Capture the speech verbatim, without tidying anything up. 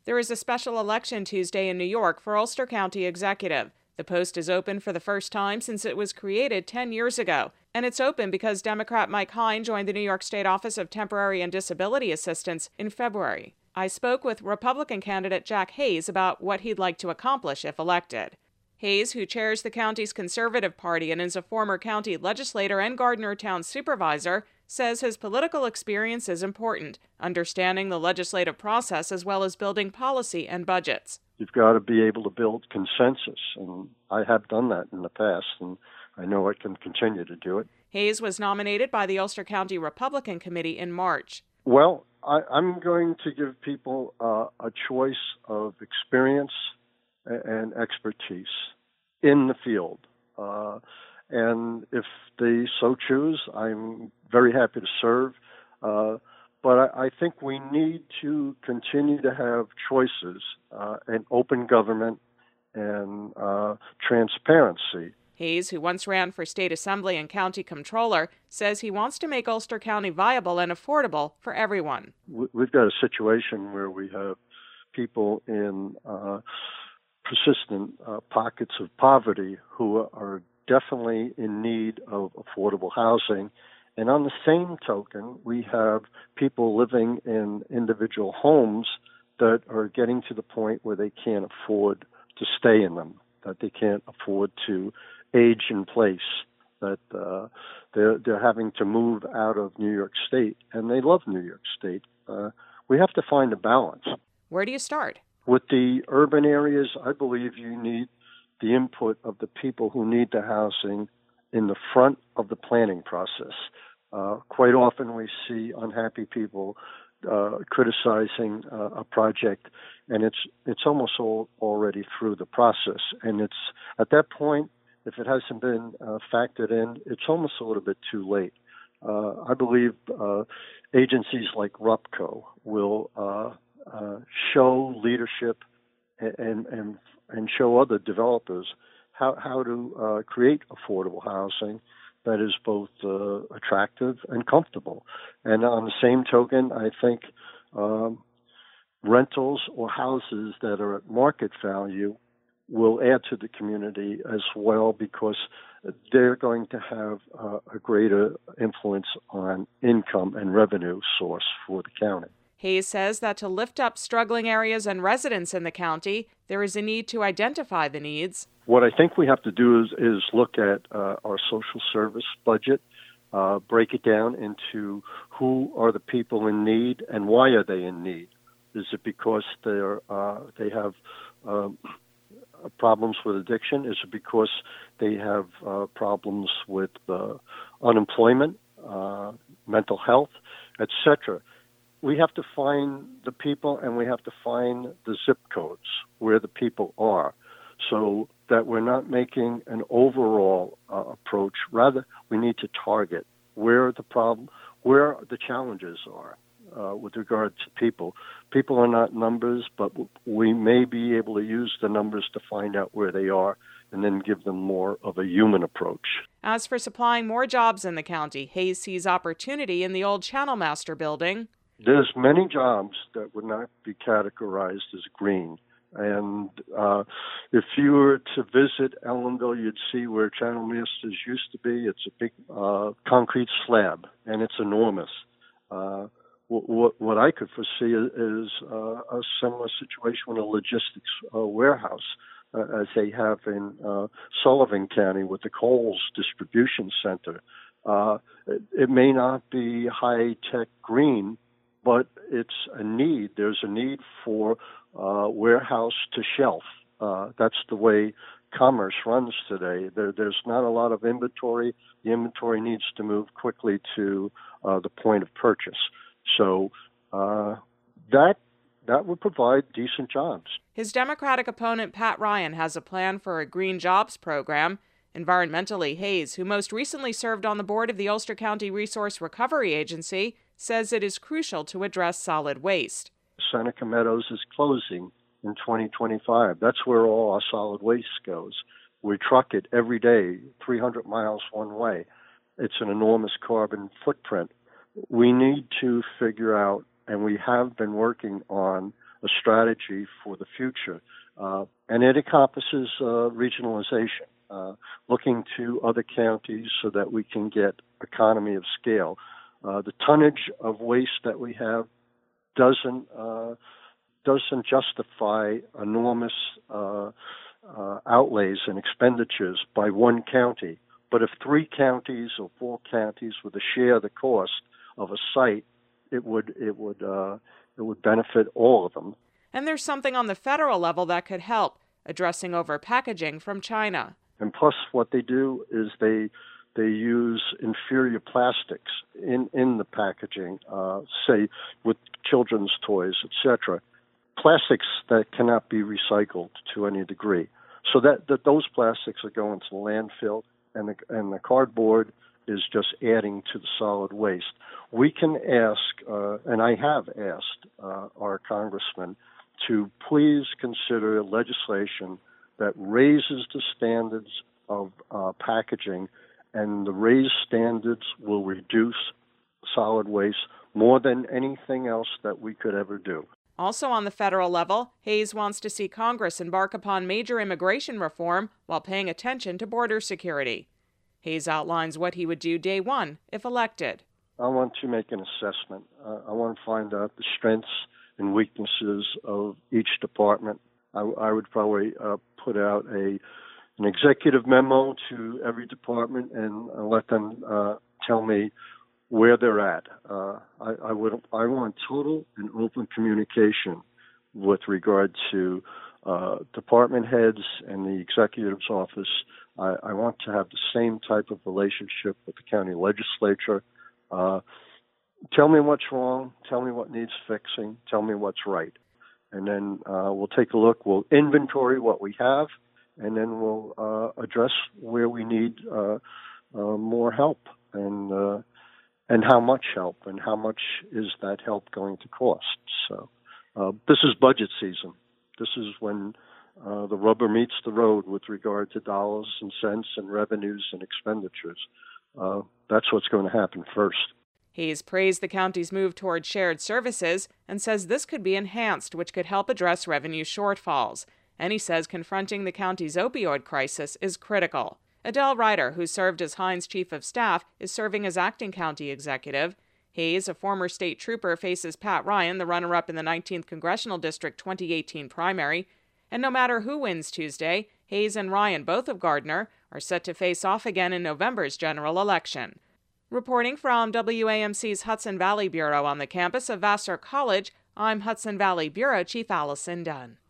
There is a special election Tuesday in New York for Ulster County Executive. The post is open for the first time since it was created ten years ago, and it's open because Democrat Mike Hein joined the New York State Office of Temporary and Disability Assistance in February. I spoke with Republican candidate Jack Hayes about what he'd like to accomplish if elected. Hayes, who chairs the county's Conservative Party and is a former county legislator and Gardner Town supervisor, says his political experience is important, understanding the legislative process as well as building policy and budgets. You've got to be able to build consensus, and I have done that in the past, and I know I can continue to do it. Hayes was nominated by the Ulster County Republican Committee in March. Well, I, I'm going to give people uh, a choice of experience and expertise in the field. Uh, and if they so choose, I'm very happy to serve. Uh, but I, I think we need to continue to have choices uh, and open government and uh, transparency. Hayes, who once ran for state assembly and county comptroller, says he wants to make Ulster County viable and affordable for everyone. We've got a situation where we have people in uh, persistent uh, pockets of poverty who are definitely in need of affordable housing. And on the same token, we have people living in individual homes that are getting to the point where they can't afford to stay in them, that they can't afford to age in place, that uh, they're, they're having to move out of New York State, and they love New York State. Uh, we have to find a balance. Where do you start? With the urban areas, I believe you need the input of the people who need the housing in the front of the planning process. Uh, quite often we see unhappy people uh, criticizing uh, a project, and it's it's almost all already through the process. And it's at that point, if it hasn't been uh, factored in, it's almost a little bit too late. Uh, I believe uh, agencies like RUPCO will uh, uh, show leadership and, and and show other developers how how to uh, create affordable housing that is both uh, attractive and comfortable. And on the same token, I think um, rentals or houses that are at market value will add to the community as well, because they're going to have uh, a greater influence on income and revenue source for the county. Hayes says that to lift up struggling areas and residents in the county, there is a need to identify the needs. What I think we have to do is, is look at uh, our social service budget, uh, break it down into who are the people in need and why are they in need. Is it because they're uh, they have um, problems with addiction? Is it because they have uh, problems with uh, unemployment, uh, mental health, et cetera? We have to find the people, and we have to find the zip codes where the people are, so that we're not making an overall uh, approach. Rather, we need to target where the problem, where the challenges are uh, with regard to people. People are not numbers, but we may be able to use the numbers to find out where they are and then give them more of a human approach. As for supplying more jobs in the county, Hayes sees opportunity in the old Channel Master building. There's many jobs that would not be categorized as green. And uh, if you were to visit Ellenville, you'd see where Channel Masters used to be. It's a big uh, concrete slab, and it's enormous. Uh, what, what I could foresee is uh, a similar situation with a logistics uh, warehouse, uh, as they have in uh, Sullivan County with the Kohl's Distribution Center. Uh, it, it may not be high-tech green, but it's a need. There's a need for uh, warehouse to shelf. Uh, that's the way commerce runs today. There, there's not a lot of inventory. The inventory needs to move quickly to uh, the point of purchase. So uh, that that would provide decent jobs. His Democratic opponent, Pat Ryan, has a plan for a green jobs program. Environmentally, Hayes, who most recently served on the board of the Ulster County Resource Recovery Agency, says it is crucial to address solid waste. Seneca Meadows is closing in twenty twenty-five. That's where all our solid waste goes. We truck it every day, three hundred miles one way. It's an enormous carbon footprint. We need to figure out, and we have been working on a strategy for the future. Uh, and it encompasses uh, regionalization, uh, looking to other counties so that we can get economy of scale. Uh, the tonnage of waste that we have doesn't uh, doesn't justify enormous uh, uh, outlays and expenditures by one county. But if three counties or four counties were to share the cost of a site, it would it would uh, it would benefit all of them. And there's something on the federal level that could help, addressing overpackaging from China. And plus, what they do is they they use inferior plastics in in the packaging, uh, say with children's toys, et cetera. Plastics that cannot be recycled to any degree. So that, that those plastics are going to the landfill, and the, and the cardboard is just adding to the solid waste. We can ask, uh, and I have asked uh, our congressman to please consider legislation that raises the standards of uh, packaging, and the raised standards will reduce solid waste more than anything else that we could ever do. Also on the federal level, Hayes wants to see Congress embark upon major immigration reform while paying attention to border security. Hayes outlines what he would do day one if elected. I want to make an assessment. Uh, I want to find out the strengths and weaknesses of each department. I, I would probably uh, put out a an executive memo to every department and uh, let them uh, tell me where they're at. Uh, I, I would. I want total and open communication with regard to uh, department heads and the executive's office. I, I want to have the same type of relationship with the county legislature. Uh, tell me what's wrong. Tell me what needs fixing. Tell me what's right. And then uh, we'll take a look. We'll inventory what we have, and then we'll uh, address where we need uh, uh, more help and uh, and how much help and how much is that help going to cost. So uh, this is budget season. This is when uh, the rubber meets the road with regard to dollars and cents and revenues and expenditures. Uh, that's what's going to happen first. Hayes praised the county's move toward shared services and says this could be enhanced, which could help address revenue shortfalls. And he says confronting the county's opioid crisis is critical. Adele Ryder, who served as Hines Chief of Staff, is serving as acting county executive. Hayes, a former state trooper, faces Pat Ryan, the runner-up in the nineteenth Congressional District twenty eighteen primary. And no matter who wins Tuesday, Hayes and Ryan, both of Gardner, are set to face off again in November's general election. Reporting from W A M C's Hudson Valley Bureau on the campus of Vassar College, I'm Hudson Valley Bureau Chief Allison Dunn.